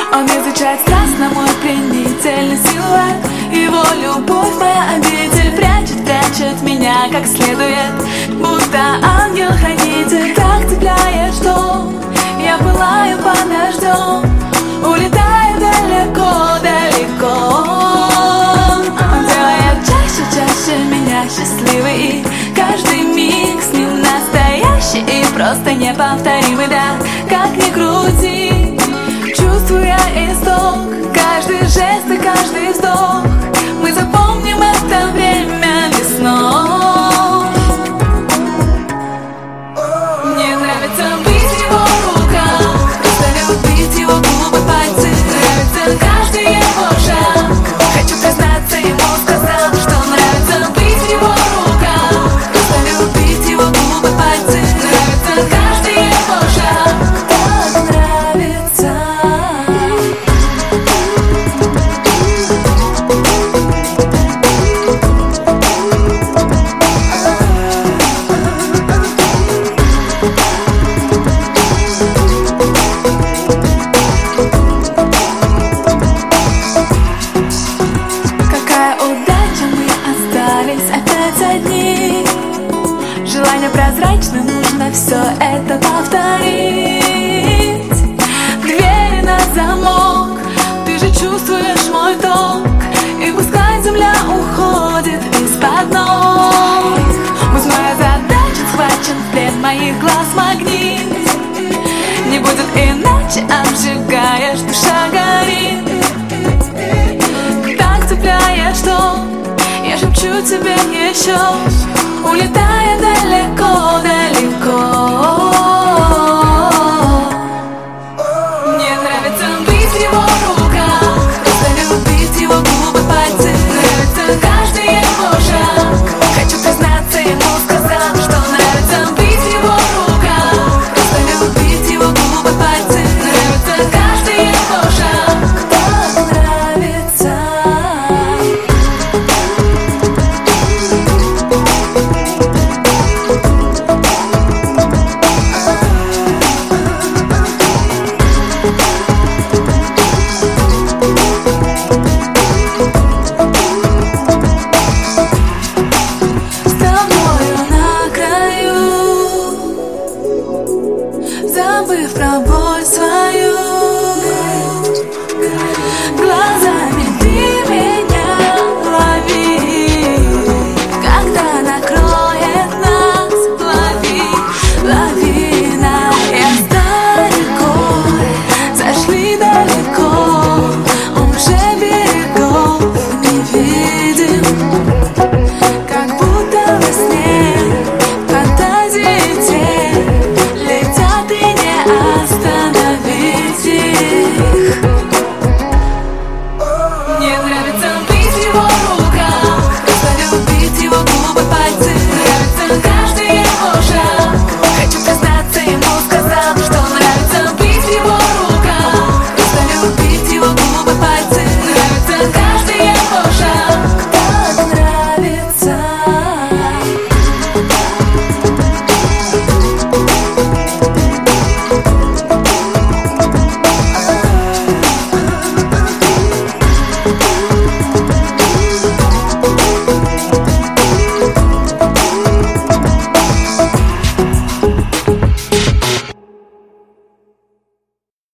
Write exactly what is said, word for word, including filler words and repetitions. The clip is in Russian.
Он изучает страстно мой пленительный силуэт. Его любовь, моя обитель, прячет, прячет меня как следует, будто ангел-хранитель. Так цепляет, что я пылаю под дождем, улетаю далеко, далеко. Он делает чаще, чаще меня счастливой, и каждый миг с ним настоящий и просто неповторимый. Да, как ни крути, чувствую я исток, каждый жест и каждый вздох. Мы запомним это время весной. Мне нравится быть в его руках, просто любить его губы, пальцы. Нравится каждый его шаг. Хочу признаться, ему сказал, что нравится быть в его руках, просто любить его губы, пальцы. Нравится каждый его шаг. Так нравится. Желание прозрачно, нужно все это повторить. Двери на замок, ты же чувствуешь мой ток, и пускай земля уходит из-под ног. Пусть моя задача схвачен в плен моих глаз магнит. Не будет иначе, обжигаешь, душа горит. Так цепляет, что я шепчу тебе еще, улетая далеко, далеко. Мне нравится быть в его руках, просто любить его губы, пальцы. Нравится каждый его шаг. Хочу признаться, ему сказал, что нравится быть в его руках, просто любить его губы, пальцы. Нравится каждый его шаг. Так нравится. Забыв про боль.